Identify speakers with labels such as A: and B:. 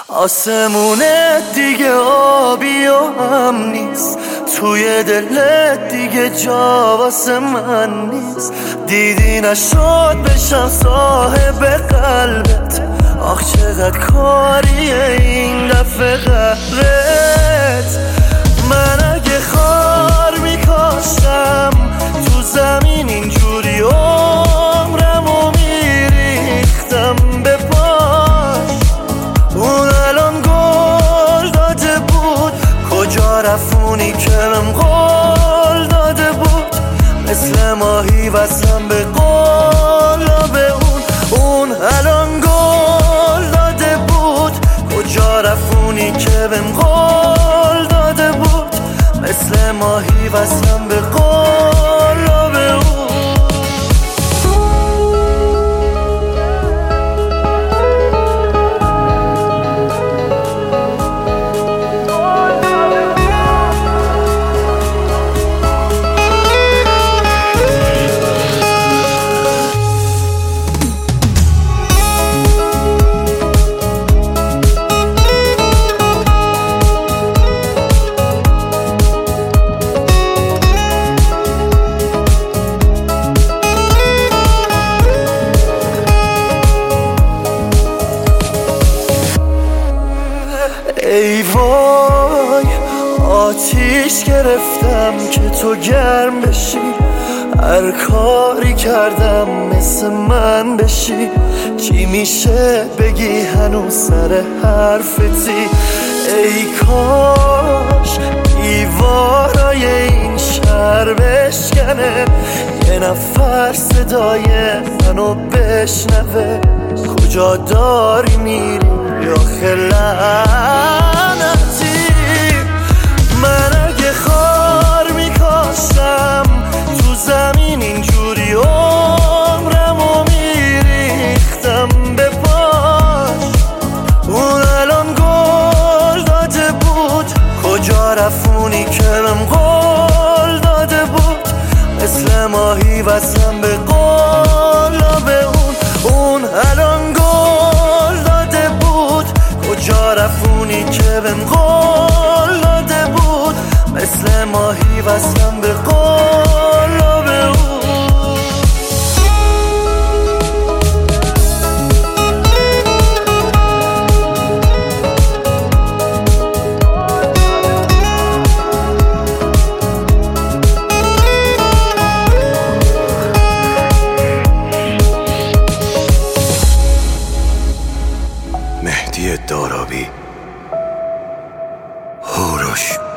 A: آسمونت دیگه آبی و هم نیست، توی دلت دیگه جا واسه من نیست. دیدی نشد بشم صاحب قلبت، آخ چقدر کاریه این دفعه قهرت. من اگه خار میکاشتم تو زمین اینجوری عمرمو میریختم به پاش. اون الان گل داده بود، کجا رفونی که من قول داده بود. مثل ماهی وصلم به قلاب اون الان گل داده بود. کجا رفونی که بهم قول داده بود. مثل ماهی وصلم به قلاب اون. ای وای آتیش گرفتم که تو گرم بشی، هر کاری کردم مثل من بشی. چی میشه بگی هنوز سر حرفتی؟ ای کاش دیوارای این شهر بشکنه، یه نفر صدای منو بشنوه. کجا داری میری یا خلعنتی؟ من اگه خار میکاشتم تو زمین اینجوری عمرمو میریختم به پاش. اون الان گل داده بود، کجا رفونی که من قول داده بود. مثل ماهی وصلم به قلاب اون الان گل داده بود. کجا رفونی که بهم قول داده بود. مثل ماهی وصلم به قلاب اون.
B: مهدی دارابی، هوروش.